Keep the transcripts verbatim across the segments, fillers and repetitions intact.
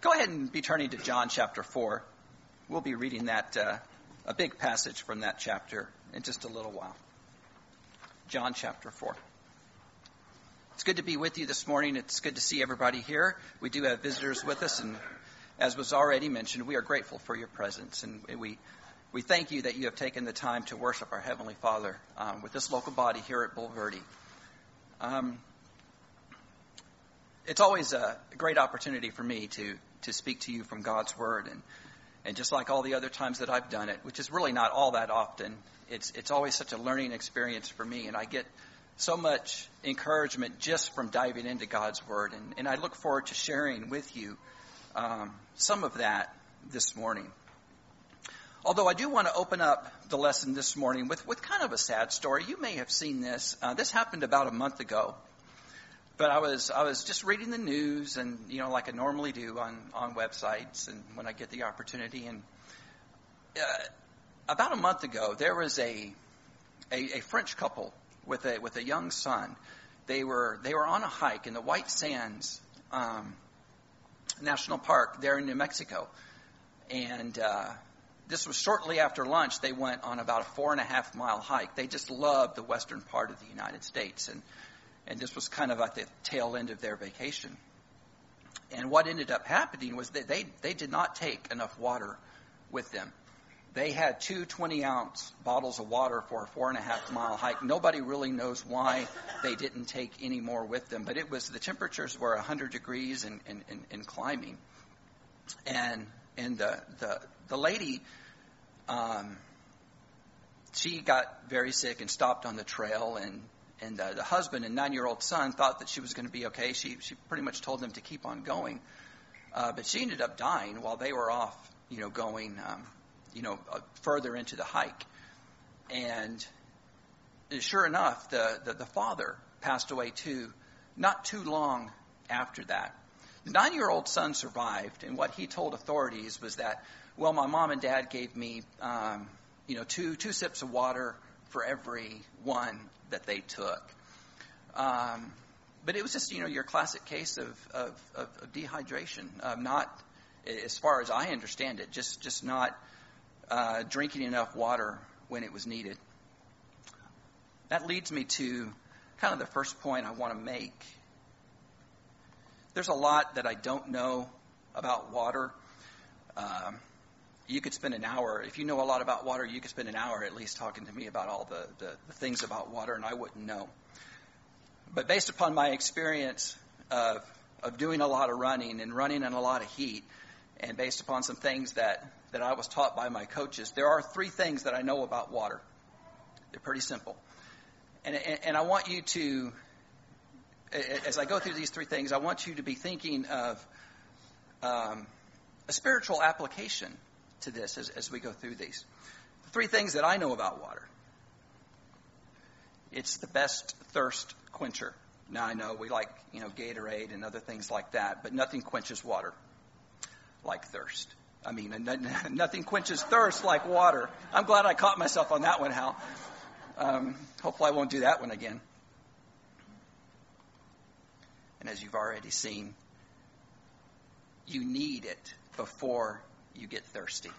Go ahead and be turning to John chapter four. We'll be reading that, uh, a big passage from that chapter in just a little while. John chapter four. It's good to be with you this morning. It's good to see everybody here. We do have visitors with us, and as was already mentioned, we are grateful for your presence, and we we thank you that you have taken the time to worship our Heavenly Father um, with this local body here at Bulverde. Um, it's always a great opportunity for me to to speak to you from God's Word, and and just like all the other times that I've done it, which is really not all that often, it's it's always such a learning experience for me, and I get so much encouragement just from diving into God's Word, and, and I look forward to sharing with you um, some of that this morning. Although I do want to open up the lesson this morning with, with kind of a sad story. You may have seen this. Uh, this happened about a month ago. But I was I was just reading the news, and you know, like I normally do on, on websites, and when I get the opportunity. And uh, about a month ago, there was a, a a French couple with a with a young son. They were they were on a hike in the White Sands um, National Park there in New Mexico, and uh, this was shortly after lunch. They went on about a four and a half mile hike. They just loved the western part of the United States, and. And this was kind of at the tail end of their vacation. And what ended up happening was that they, they did not take enough water with them. They had two twenty-ounce bottles of water for a four and a half mile hike. Nobody really knows why they didn't take any more with them. But it was the temperatures were one hundred degrees and, and, and, and climbing. And and the the, the lady, um, she got very sick and stopped on the trail, and And uh, the husband and nine-year-old son thought that she was going to be okay. She she pretty much told them to keep on going, uh, but she ended up dying while they were off, you know, going, um, you know, uh, further into the hike. And sure enough, the, the the father passed away too, not too long after that. The nine-year-old son survived, and what he told authorities was that, well, my mom and dad gave me, um, you know, two two sips of water for every one that they took. Um, but it was just, you know, your classic case of, of, of, of dehydration. Um, not, as far as I understand it, just, just not uh, drinking enough water when it was needed. That leads me to kind of the first point I want to make. There's a lot that I don't know about water. Um, You could spend an hour, if you know a lot about water, you could spend an hour at least talking to me about all the, the, the things about water, and I wouldn't know. But based upon my experience of, of doing a lot of running and running in a lot of heat, and based upon some things that, that I was taught by my coaches, there are three things that I know about water. They're pretty simple. And, and, and I want you to, as I go through these three things, I want you to be thinking of um, a spiritual application to this as, as we go through these. The three things that I know about water. It's the best thirst quencher. Now I know we like, you know, Gatorade and other things like that, but nothing quenches water like thirst. I mean, nothing quenches thirst like water. I'm glad I caught myself on that one, Hal. Um, hopefully I won't do that one again. And as you've already seen, you need it before you get thirsty.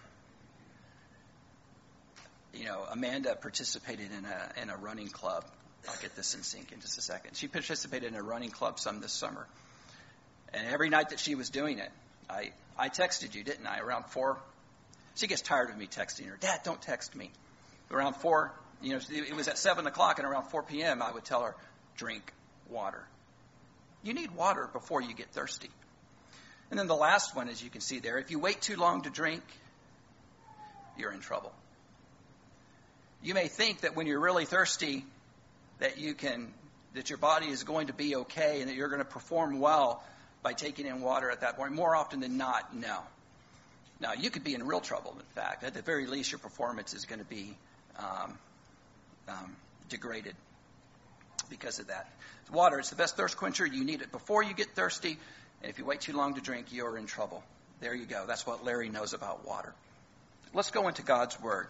You know, Amanda participated in a in a running club. I'll get this in sync in just a second. She participated in a running club some this summer. And every night that she was doing it, I, I texted you, didn't I? Around four. She gets tired of me texting her. Dad, don't text me. Around four, you know, it was at seven o'clock, and around four p.m. I would tell her, drink water. You need water before you get thirsty. And then the last one, as you can see there, if you wait too long to drink, you're in trouble. You may think that when you're really thirsty, that you can, that your body is going to be okay and that you're going to perform well by taking in water at that point. More often than not, no. Now, you could be in real trouble, in fact. At the very least, your performance is going to be um, um, degraded because of that. Water, it's the best thirst quencher. You need it before you get thirsty. And if you wait too long to drink, you're in trouble. There you go. That's what Larry knows about water. Let's go into God's Word.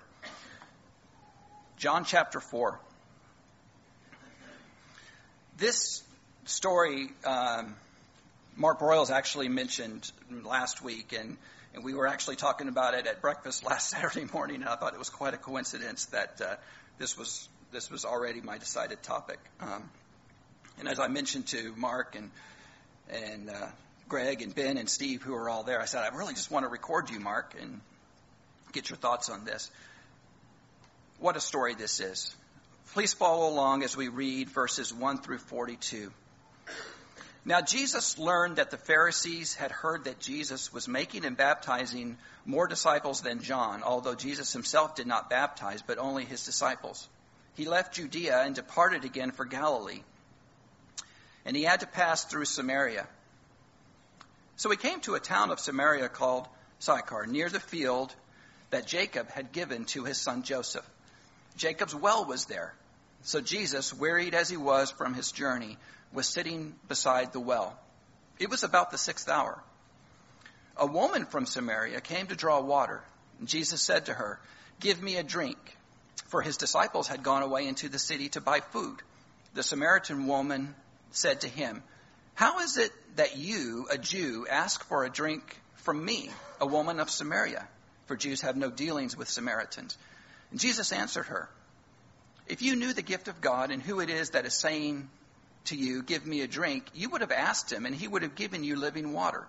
John chapter four. This story um, Mark Broyles actually mentioned last week, and, and we were actually talking about it at breakfast last Saturday morning, and I thought it was quite a coincidence that uh, this was this was already my decided topic. Um, and as I mentioned to Mark and and uh, Greg and Ben and Steve, who are all there, I said, I really just want to record you, Mark, and get your thoughts on this. What a story this is. Please follow along as we read verses one through forty-two. Now Jesus learned that the Pharisees had heard that Jesus was making and baptizing more disciples than John, although Jesus himself did not baptize, but only his disciples. He left Judea and departed again for Galilee, and he had to pass through Samaria. So he came to a town of Samaria called Sychar, near the field that Jacob had given to his son Joseph. Jacob's well was there. So Jesus, wearied as he was from his journey, was sitting beside the well. It was about the sixth hour. A woman from Samaria came to draw water. And Jesus said to her, "Give me a drink." For his disciples had gone away into the city to buy food. The Samaritan woman said to him, "How is it that you, a Jew, ask for a drink from me, a woman of Samaria? For Jews have no dealings with Samaritans." And Jesus answered her, "If you knew the gift of God and who it is that is saying to you, 'Give me a drink,' you would have asked him, and he would have given you living water."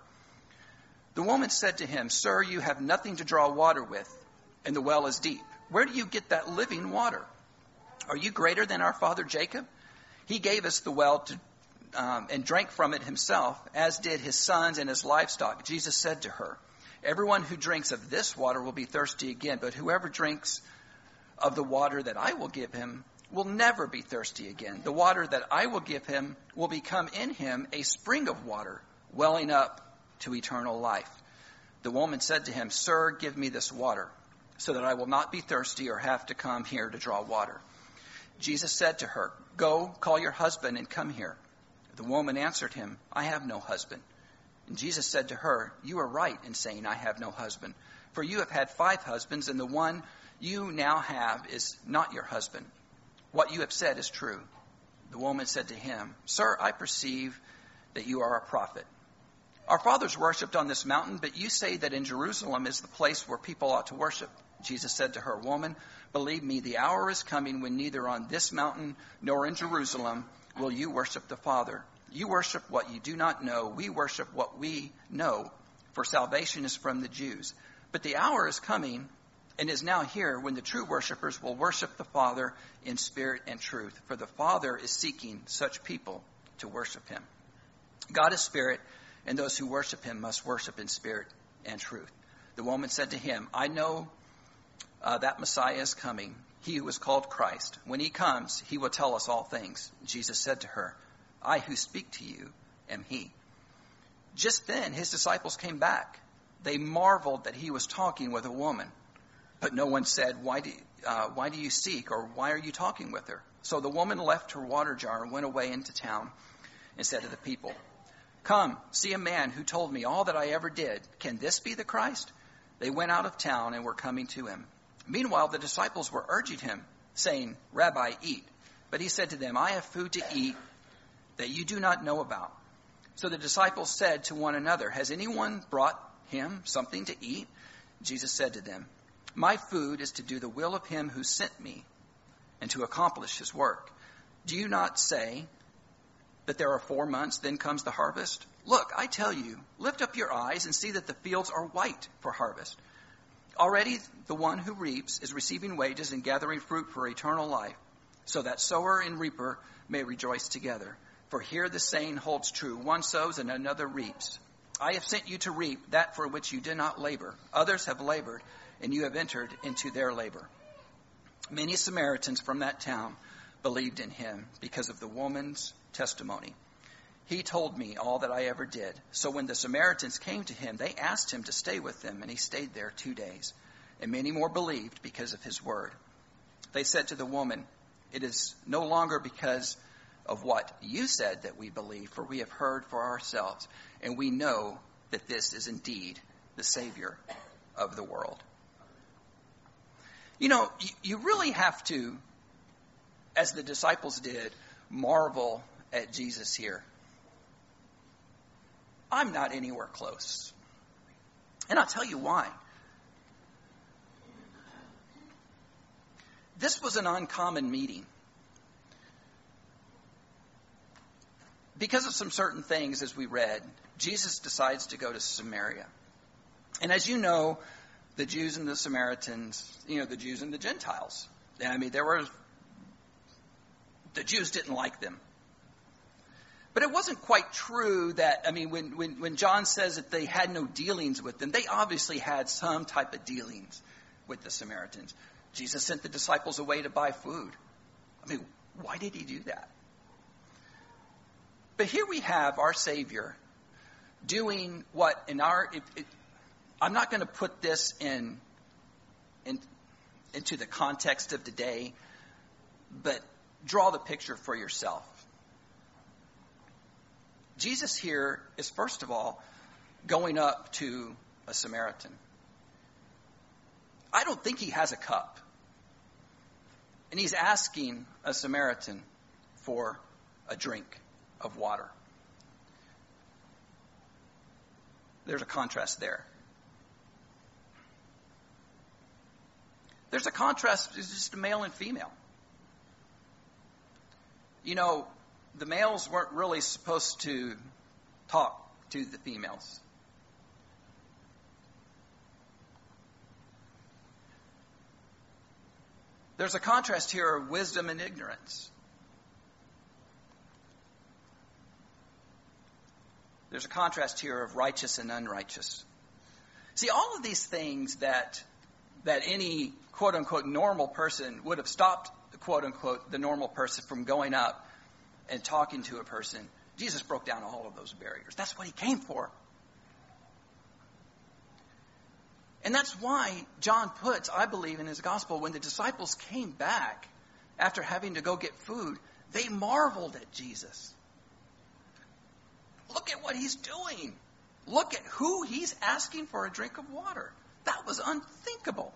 The woman said to him, "Sir, you have nothing to draw water with, and the well is deep. Where do you get that living water? Are you greater than our father Jacob? He gave us the well to, um, and drank from it himself, as did his sons and his livestock." Jesus said to her, "Everyone who drinks of this water will be thirsty again, but whoever drinks of the water that I will give him will never be thirsty again. The water that I will give him will become in him a spring of water, welling up to eternal life." The woman said to him, "Sir, give me this water, so that I will not be thirsty or have to come here to draw water." Jesus said to her, "Go, call your husband and come here." The woman answered him, "I have no husband." And Jesus said to her, "You are right in saying, 'I have no husband,' for you have had five husbands, and the one you now have is not your husband. What you have said is true." The woman said to him, "Sir, I perceive that you are a prophet. Our fathers worshipped on this mountain, but you say that in Jerusalem is the place where people ought to worship." Jesus said to her, "Woman, believe me, the hour is coming when neither on this mountain nor in Jerusalem will you worship the Father. You worship what you do not know. We worship what we know, for salvation is from the Jews. But the hour is coming and is now here when the true worshipers will worship the Father in spirit and truth, for the Father is seeking such people to worship him. God is spirit, and those who worship him must worship in spirit and truth." The woman said to him, "I know uh, that Messiah is coming, he who is called Christ. When he comes, he will tell us all things." Jesus said to her, "I who speak to you am he." Just then his disciples came back. They marveled that he was talking with a woman. But no one said, why do, uh, why do you seek, or why are you talking with her?" So the woman left her water jar and went away into town and said to the people, "Come, see a man who told me all that I ever did. Can this be the Christ?" They went out of town and were coming to him. Meanwhile, the disciples were urging him, saying, "Rabbi, eat." But he said to them, "I have food to eat that you do not know about." So the disciples said to one another, "Has anyone brought him something to eat?" Jesus said to them, "My food is to do the will of him who sent me and to accomplish his work. Do you not say that there are four months, then comes the harvest? Look, I tell you, lift up your eyes and see that the fields are white for harvest. Already the one who reaps is receiving wages and gathering fruit for eternal life, so that sower and reaper may rejoice together. For here the saying holds true, one sows and another reaps. I have sent you to reap that for which you did not labor. Others have labored, and you have entered into their labor." Many Samaritans from that town believed in him because of the woman's testimony. "He told me all that I ever did." So when the Samaritans came to him, they asked him to stay with them, and he stayed there two days. And many more believed because of his word. They said to the woman, "It is no longer because of what you said that we believe, for we have heard for ourselves, and we know that this is indeed the Savior of the world." You know, you really have to, as the disciples did, marvel at Jesus here. I'm not anywhere close. And I'll tell you why. This was an uncommon meeting. Because of some certain things, as we read, Jesus decides to go to Samaria. And as you know, the Jews and the Samaritans, you know, the Jews and the Gentiles. I mean, there were, the Jews didn't like them. But it wasn't quite true that, I mean, when, when, when John says that they had no dealings with them, they obviously had some type of dealings with the Samaritans. Jesus sent the disciples away to buy food. I mean, why did he do that? But here we have our Savior doing what in our, it, it, I'm not going to put this in, in into the context of today, but draw the picture for yourself. Jesus here is, first of all, going up to a Samaritan. I don't think he has a cup. And he's asking a Samaritan for a drink of water. There's a contrast there. There's a contrast, it's just a male and female. You know, the males weren't really supposed to talk to the females. There's a contrast here of wisdom and ignorance. There's a contrast here of righteous and unrighteous. See, all of these things that that any quote-unquote normal person would have stopped, quote-unquote, the normal person from going up and talking to a person, Jesus broke down all of those barriers. That's what he came for. And that's why John puts, I believe, in his gospel, when the disciples came back after having to go get food, they marveled at Jesus. Look at what he's doing. Look at who he's asking for a drink of water. That was unthinkable.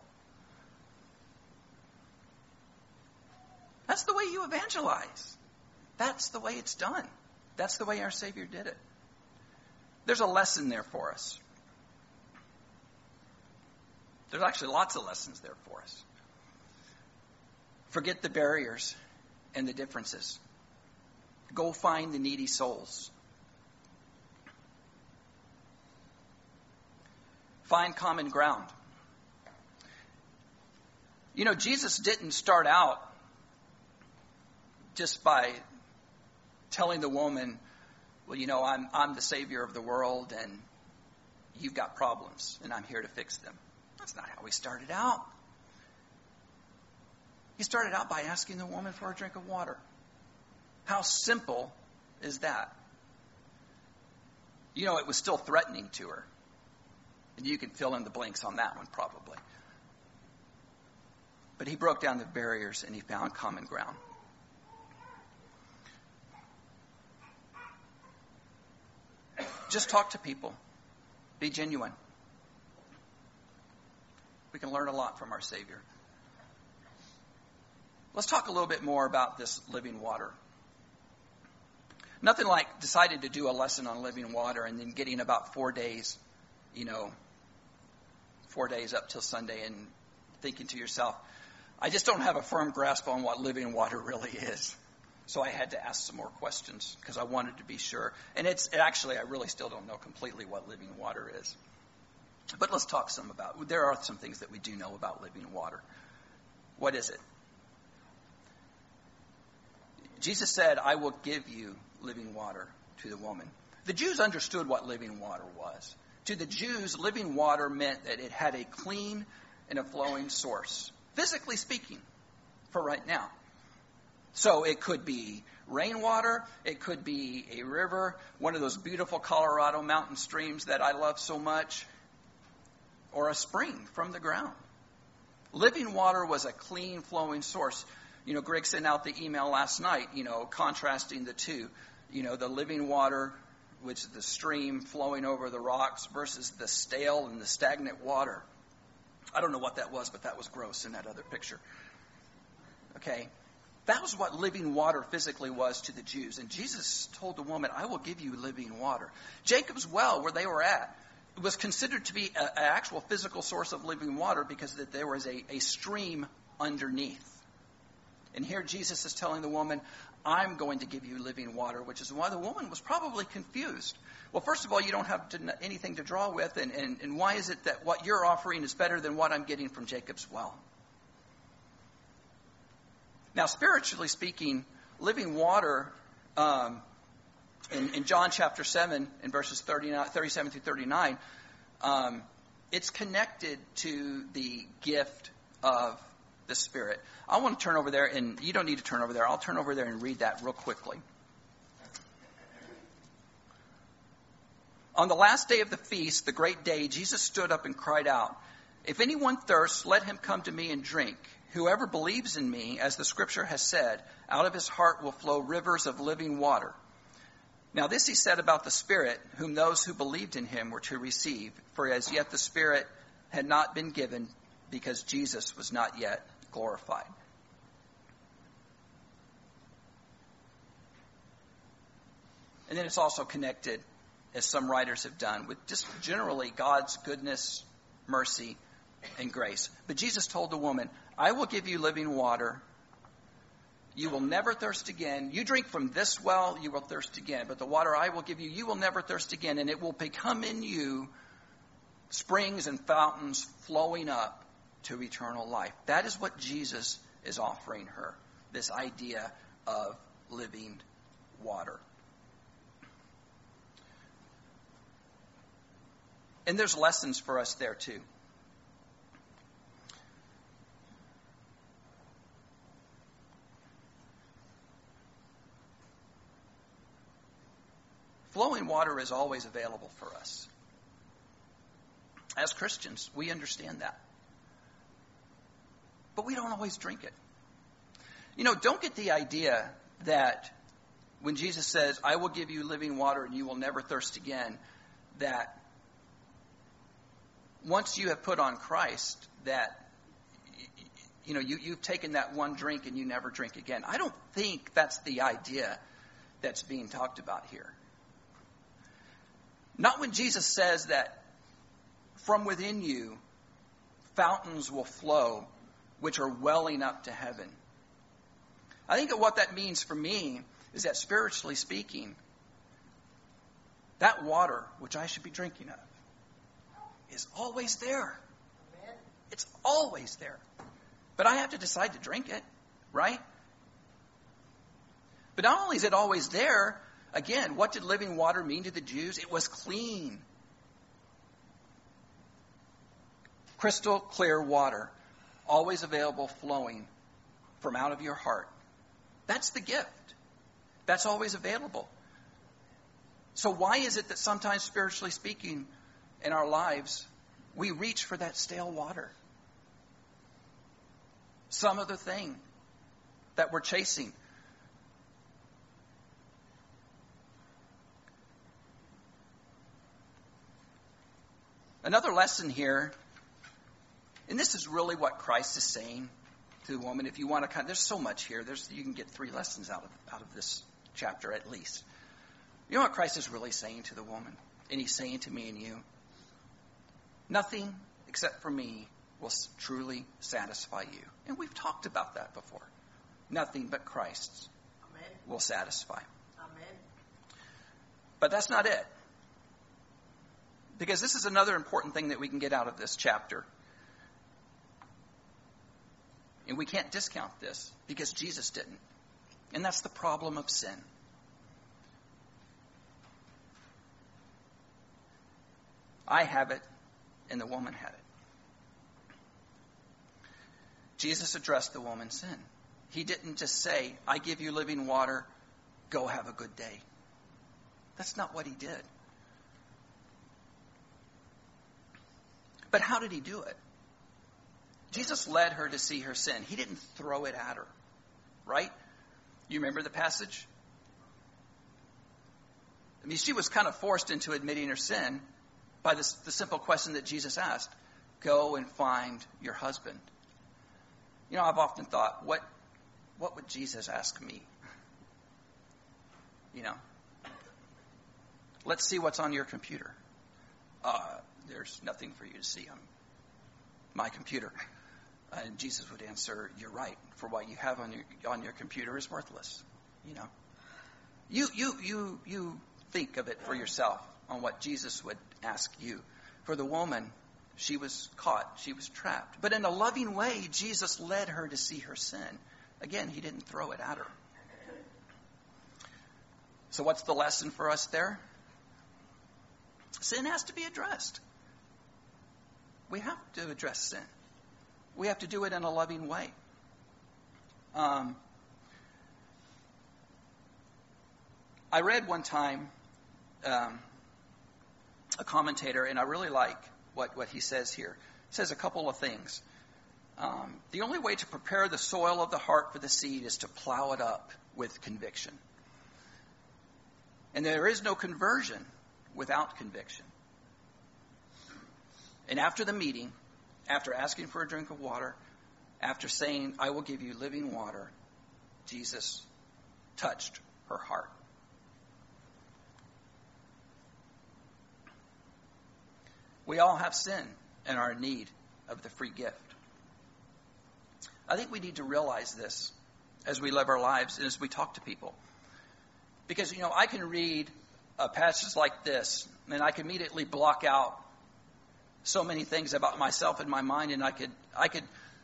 That's the way you evangelize. That's the way it's done. That's the way our Savior did it. There's a lesson there for us. There's actually lots of lessons there for us. Forget the barriers and the differences. Go find the needy souls. Find common ground. You know, Jesus didn't start out just by telling the woman, well, you know, I'm I'm the Savior of the world and you've got problems and I'm here to fix them. That's not how he started out. He started out by asking the woman for a drink of water. How simple is that? You know, it was still threatening to her. And you can fill in the blanks on that one probably. But he broke down the barriers and he found common ground. Just talk to people. Be genuine. We can learn a lot from our Savior. Let's talk a little bit more about this living water. Nothing like deciding to do a lesson on living water and then getting about four days, you know, four days up till Sunday and thinking to yourself, I just don't have a firm grasp on what living water really is. So I had to ask some more questions because I wanted to be sure. And it's actually, I really still don't know completely what living water is. But let's talk some about, there are some things that we do know about living water. What is it? Jesus said, I will give you living water to the woman. The Jews understood what living water was. To the Jews, living water meant that it had a clean and a flowing source, physically speaking, for right now. So it could be rainwater, it could be a river, one of those beautiful Colorado mountain streams that I love so much, or a spring from the ground. Living water was a clean, flowing source. You know, Greg sent out the email last night, you know, contrasting the two. You know, the living water, which is the stream flowing over the rocks, versus the stale and the stagnant water. I don't know what that was, but that was gross in that other picture. Okay? That was what living water physically was to the Jews. And Jesus told the woman, I will give you living water. Jacob's well, where they were at, was considered to be an actual physical source of living water because that there was a, a stream underneath. And here Jesus is telling the woman, I'm going to give you living water, which is why the woman was probably confused. Well, first of all, you don't have to, anything to draw with, and, and, and why is it that what you're offering is better than what I'm getting from Jacob's well? Now, spiritually speaking, living water, um, in, in John chapter seven, in verses thirty-nine, thirty-seven through thirty-nine, um, it's connected to the gift of the Spirit. I want to turn over there, and you don't need to turn over there. I'll turn over there and read that real quickly. On the last day of the feast, the great day, Jesus stood up and cried out, if anyone thirsts, let him come to me and drink. Whoever believes in me, as the scripture has said, out of his heart will flow rivers of living water. Now this he said about the Spirit, whom those who believed in him were to receive. For as yet the Spirit had not been given, because Jesus was not yet glorified. And then it's also connected, as some writers have done, with just generally God's goodness, mercy, and grace. But Jesus told the woman, I will give you living water. You will never thirst again. You drink from this well, you will thirst again. But the water I will give you, you will never thirst again. And it will become in you springs and fountains flowing up to eternal life. That is what Jesus is offering her, this idea of living water. And there's lessons for us there too. Flowing water is always available for us. As Christians, we understand that. But we don't always drink it. You know, don't get the idea that when Jesus says, I will give you living water and you will never thirst again, that once you have put on Christ, that, you know, you, you've taken that one drink and you never drink again. I don't think that's the idea that's being talked about here. Not when Jesus says that from within you, fountains will flow, which are welling up to heaven. I think that what that means for me is that spiritually speaking, that water, which I should be drinking of, is always there. Amen. It's always there. But I have to decide to drink it, right? But not only is it always there, again, what did living water mean to the Jews? It was clean. Crystal clear water, always available, flowing from out of your heart. That's the gift. That's always available. So why is it that sometimes, spiritually speaking, in our lives, we reach for that stale water? Some other thing that we're chasing. Another lesson here, and this is really what Christ is saying to the woman. If you want to kind of, there's so much here. There's you can get three lessons out of out of this chapter at least. You know what Christ is really saying to the woman? And he's saying to me and you, nothing except for me will truly satisfy you. And we've talked about that before. Nothing but Christ Amen. Will satisfy. Amen. But that's not it. Because this is another important thing that we can get out of this chapter. And we can't discount this because Jesus didn't. And that's the problem of sin. I have it, and the woman had it. Jesus addressed the woman's sin. He didn't just say, I give you living water, go have a good day. That's not what he did. But how did he do it? Jesus led her to see her sin. He didn't throw it at her, right? You remember the passage? I mean, she was kind of forced into admitting her sin by this, the simple question that Jesus asked. Go and find your husband. You know, I've often thought, what what would Jesus ask me? You know, let's see what's on your computer. Uh, there's nothing for you to see on my computer. And Jesus would answer, you're right, for what you have on your on your computer is worthless. You know, you you you you think of it for yourself on what Jesus would ask you. For the woman, she was caught, she was trapped. But in a loving way, Jesus led her to see her sin. Again, he didn't throw it at her. So what's the lesson for us there? Sin has to be addressed. We have to address sin. We have to do it in a loving way. Um, I read one time um, a commentator, and I really like what, what he says here. He says a couple of things. Um, the only way to prepare the soil of the heart for the seed is to plow it up with conviction. And there is no conversion without conviction. And after the meeting, after asking for a drink of water, after saying, I will give you living water, Jesus touched her heart. We all have sin and are in need of the free gift. I think we need to realize this as we live our lives and as we talk to people. Because, you know, I can read a passage like this, and I can immediately block out so many things about myself in my mind, and I could, I could,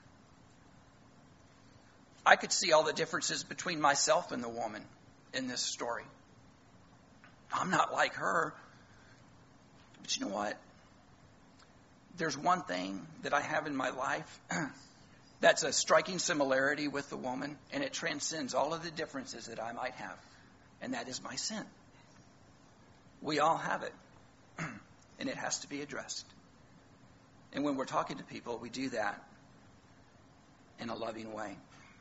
I could see all the differences between myself and the woman in this story. I'm not like her, but you know what? There's one thing that I have in my life that's a striking similarity with the woman, and it transcends all of the differences that I might have. And that is my sin. We all have it. And it has to be addressed. And when we're talking to people, we do that in a loving way.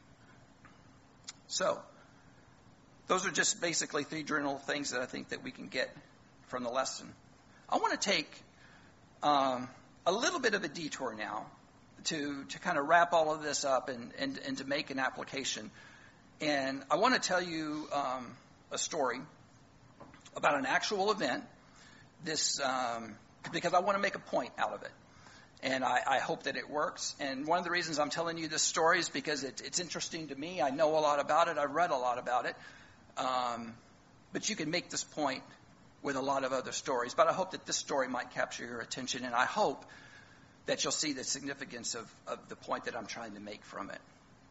So, those are just basically three general things that I think that we can get from the lesson. I want to take um, a little bit of a detour now to, to kind of wrap all of this up and, and, and to make an application. And I want to tell you um, a story about an actual event, this um, because I want to make a point out of it. And I, I hope that it works. And one of the reasons I'm telling you this story is because it, it's interesting to me. I know a lot about it. I've read a lot about it. Um, but you can make this point with a lot of other stories. But I hope that this story might capture your attention. And I hope that you'll see the significance of, of the point that I'm trying to make from it.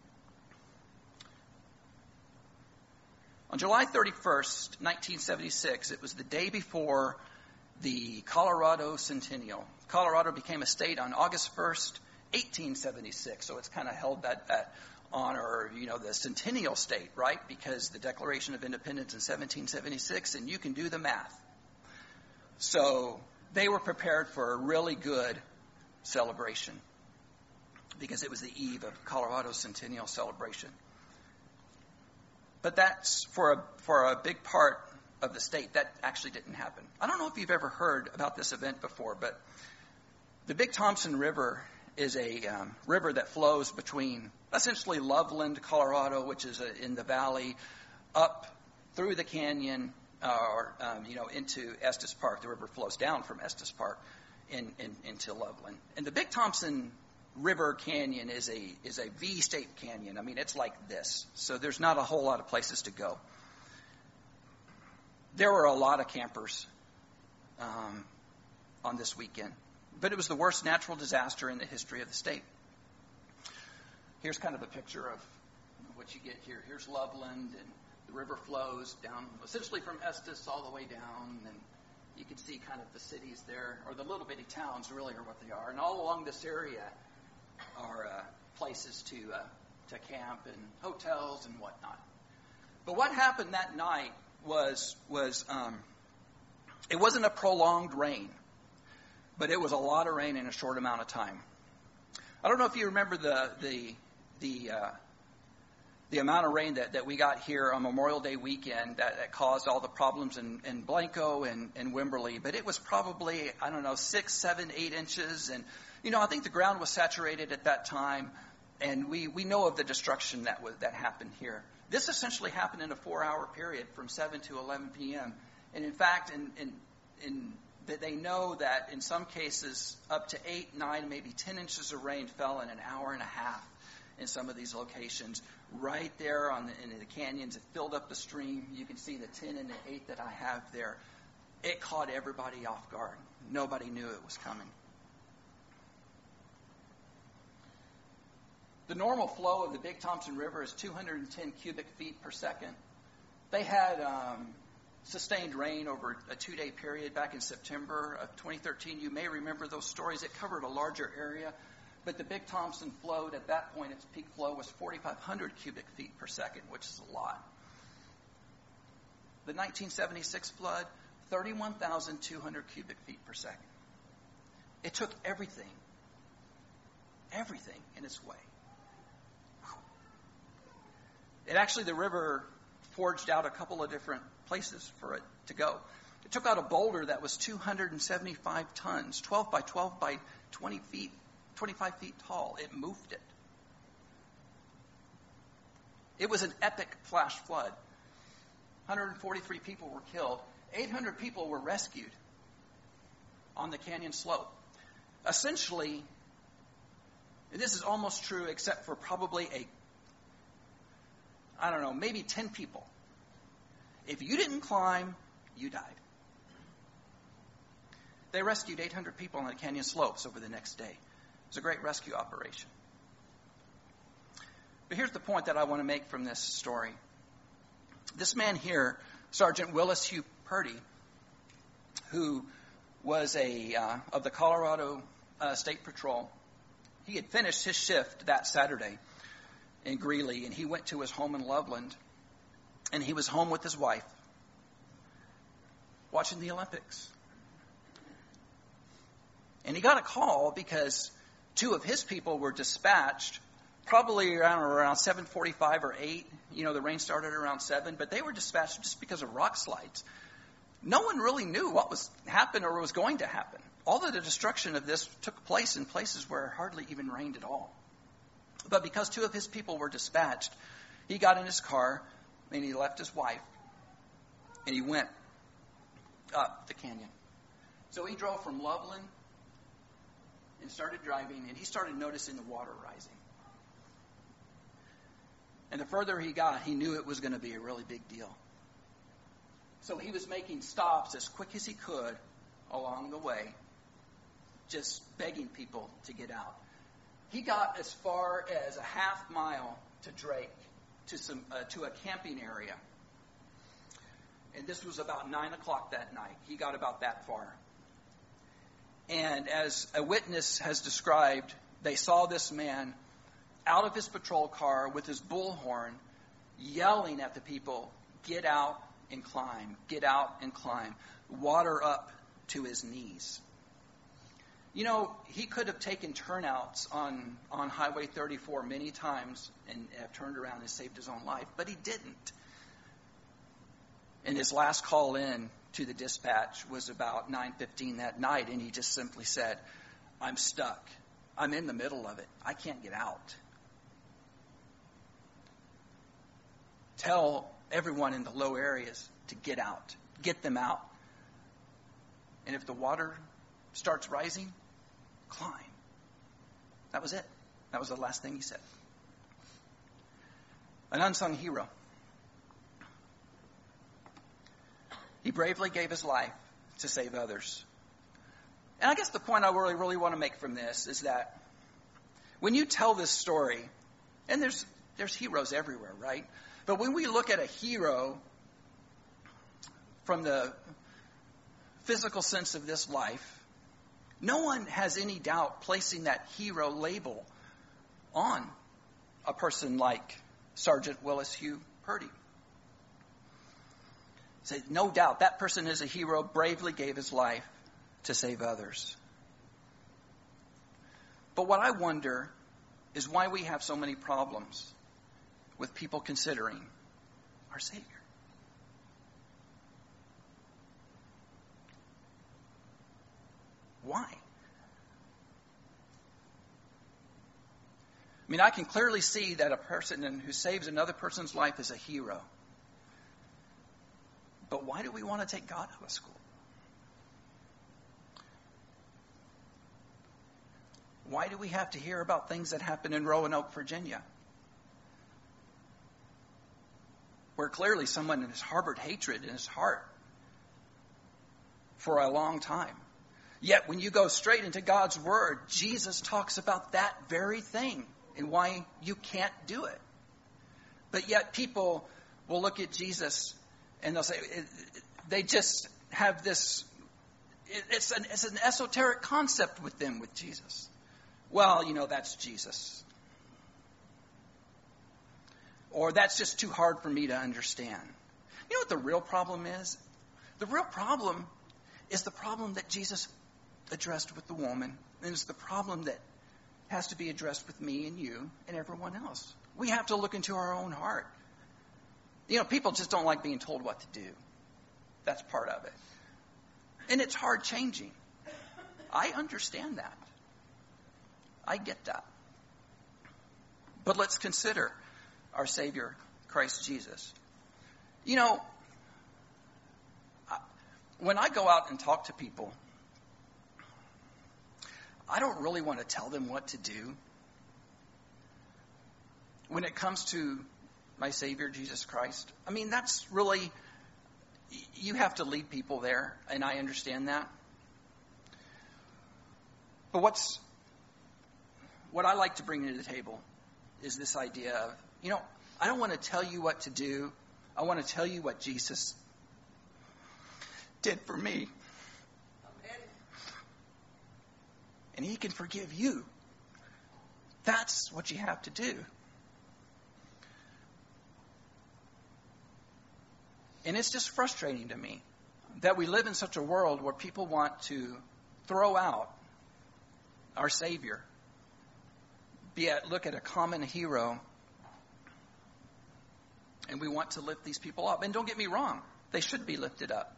On July thirty-first, nineteen seventy-six, it was the day before the Colorado Centennial. Colorado became a state on August first, eighteen seventy-six. So it's kind of held that, that honor, you know, the Centennial State, right? Because the Declaration of Independence in seventeen seventy-six, and you can do the math. So they were prepared for a really good celebration because it was the eve of Colorado's Centennial celebration. But that's for a for a big part of the state. That actually didn't happen. I don't know if you've ever heard about this event before, but the Big Thompson River is a um, river that flows between essentially Loveland, Colorado, which is a, in the valley, up through the canyon, uh, or um, you know, into Estes Park. The river flows down from Estes Park in, in, into Loveland. And the Big Thompson River Canyon is a is a V-shaped canyon. I mean, it's like this. So there's not a whole lot of places to go. There were a lot of campers um, on this weekend. But it was the worst natural disaster in the history of the state. Here's kind of a picture of what you get here. Here's Loveland, and the river flows down essentially from Estes all the way down, and you can see kind of the cities there, or the little bitty towns really are what they are. And all along this area are uh, places to uh, to camp and hotels and whatnot. But what happened that night was was um, it wasn't a prolonged rain, but it was a lot of rain in a short amount of time. I don't know if you remember the the the uh, the amount of rain that, that we got here on Memorial Day weekend that, that caused all the problems in, in Blanco and, and Wimberley, but it was probably, I don't know, six, seven, eight inches. And, you know, I think the ground was saturated at that time. and we, we know of the destruction that was, that happened here. This essentially happened in a four-hour period from seven to eleven p.m. And in fact, in, in, in that they know that in some cases up to eight, nine, maybe ten inches of rain fell in an hour and a half in some of these locations. Right there on the, in the canyons, it filled up the stream. You can see the ten and the eight that I have there. It caught everybody off guard. Nobody knew it was coming. The normal flow of the Big Thompson River is two hundred ten cubic feet per second. They had um, sustained rain over a two-day period back in September of twenty thirteen. You may remember those stories. It covered a larger area, but the Big Thompson flowed at that point. Its peak flow was forty-five hundred cubic feet per second, which is a lot. The nineteen seventy-six flood, thirty-one thousand two hundred cubic feet per second. It took everything, everything in its way. It actually, the river forged out a couple of different places for it to go. It took out a boulder that was two hundred seventy-five tons, twelve by twelve by twenty feet, twenty-five feet tall. It moved it. It was an epic flash flood. one hundred forty-three people were killed. eight hundred people were rescued on the canyon slope. Essentially, and this is almost true except for probably a I don't know, maybe ten people. If you didn't climb, you died. They rescued eight hundred people on the canyon slopes over the next day. It was a great rescue operation. But here's the point that I want to make from this story. This man here, Sergeant Willis Hugh Purdy, who was a uh, of the Colorado uh, State Patrol, he had finished his shift that Saturday in Greeley, and he went to his home in Loveland, and he was home with his wife, watching the Olympics. And he got a call because two of his people were dispatched, probably around around seven forty-five or eight. You know, the rain started around seven, but they were dispatched just because of rock slides. No one really knew what was happened or was going to happen. All of the destruction of this took place in places where it hardly even rained at all. But because two of his people were dispatched, he got in his car and he left his wife and he went up the canyon. So he drove from Loveland and started driving, and he started noticing the water rising. And the further he got, he knew it was going to be a really big deal. So he was making stops as quick as he could along the way, just begging people to get out. He got as far as a half mile to Drake, to some uh, to a camping area. And this was about nine o'clock that night. He got about that far. And as a witness has described, they saw this man out of his patrol car with his bullhorn yelling at the people, "Get out and climb, get out and climb." Water up to his knees. You know, he could have taken turnouts on, on Highway thirty-four many times and have turned around and saved his own life, but he didn't. And his last call in to the dispatch was about nine fifteen that night, and he just simply said, "I'm stuck. I'm in the middle of it. I can't get out. Tell everyone in the low areas to get out. Get them out. And if the water starts rising, climb." That was it. That was the last thing he said. An unsung hero. He bravely gave his life to save others. And I guess the point I really, really want to make from this is that when you tell this story, and there's there's heroes everywhere, right? But when we look at a hero from the physical sense of this life, no one has any doubt placing that hero label on a person like Sergeant Willis Hugh Purdy. Say, no doubt that person is a hero, bravely gave his life to save others. But what I wonder is why we have so many problems with people considering our Savior. Why? I mean, I can clearly see that a person who saves another person's life is a hero. But why do we want to take God out of school? Why do we have to hear about things that happen in Roanoke, Virginia, where clearly someone has harbored hatred in his heart for a long time? Yet when you go straight into God's Word, Jesus talks about that very thing and why you can't do it. But yet people will look at Jesus and they'll say, they just have this, it's an, it's an esoteric concept with them with Jesus. Well, you know, that's Jesus. Or that's just too hard for me to understand. You know what the real problem is? The real problem is the problem that Jesus addressed with the woman, and it's the problem that has to be addressed with me and you and everyone else. We have to look into our own heart. You know, people just don't like being told what to do. That's part of it. And it's hard changing. I understand that. I get that. But let's consider our Savior, Christ Jesus. You know, when I go out and talk to people, I don't really want to tell them what to do. When it comes to my Savior, Jesus Christ, I mean, that's really, you have to lead people there, and I understand that. But what's, what I like to bring to the table is this idea of, you know, I don't want to tell you what to do. I want to tell you what Jesus did for me. Amen. And he can forgive you. That's what you have to do. And it's just frustrating to me that we live in such a world where people want to throw out our Savior, be at, look at a common hero, and we want to lift these people up. And don't get me wrong, they should be lifted up.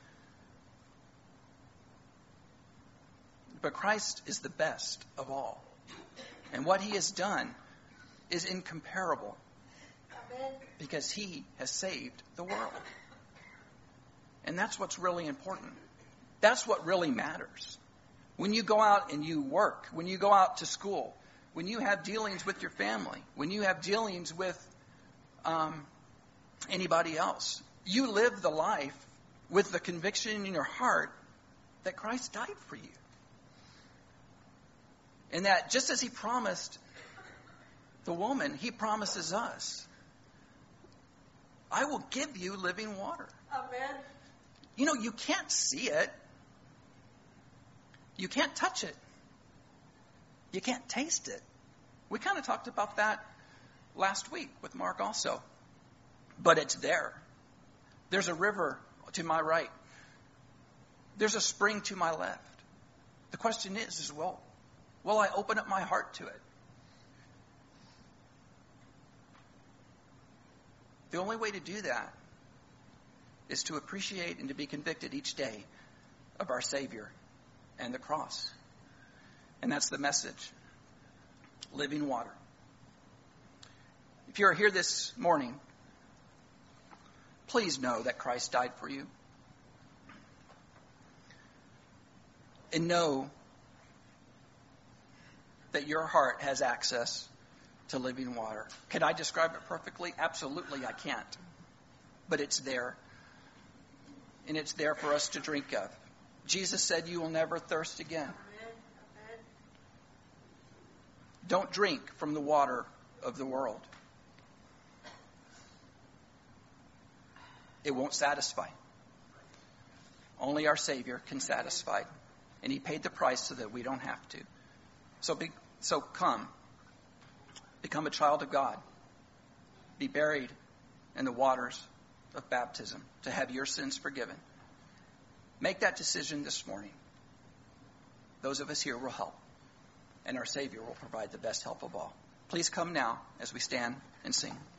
But Christ is the best of all. And what he has done is incomparable. Amen. Because he has saved the world. And that's what's really important. That's what really matters. When you go out and you work, when you go out to school, when you have dealings with your family, when you have dealings with um, anybody else, you live the life with the conviction in your heart that Christ died for you. And that just as he promised the woman, he promises us, I will give you living water. Amen. You know, you can't see it. You can't touch it. You can't taste it. We kind of talked about that last week with Mark also. But it's there. There's a river to my right. There's a spring to my left. The question is, is well, will I open up my heart to it? The only way to do that is to appreciate and to be convicted each day of our Savior and the cross. And that's the message. Living water. If you're here this morning, please know that Christ died for you. And know that your heart has access to living water. Can I describe it perfectly? Absolutely, I can't. But it's there. And it's there for us to drink of. Jesus said, you will never thirst again. Don't drink from the water of the world. It won't satisfy. Only our Savior can satisfy. And he paid the price so that we don't have to. So, be, so come. Become a child of God. Be buried in the waters of baptism to have your sins forgiven. Make that decision this morning. Those of us here will help. And our Savior will provide the best help of all. Please come now as we stand and sing.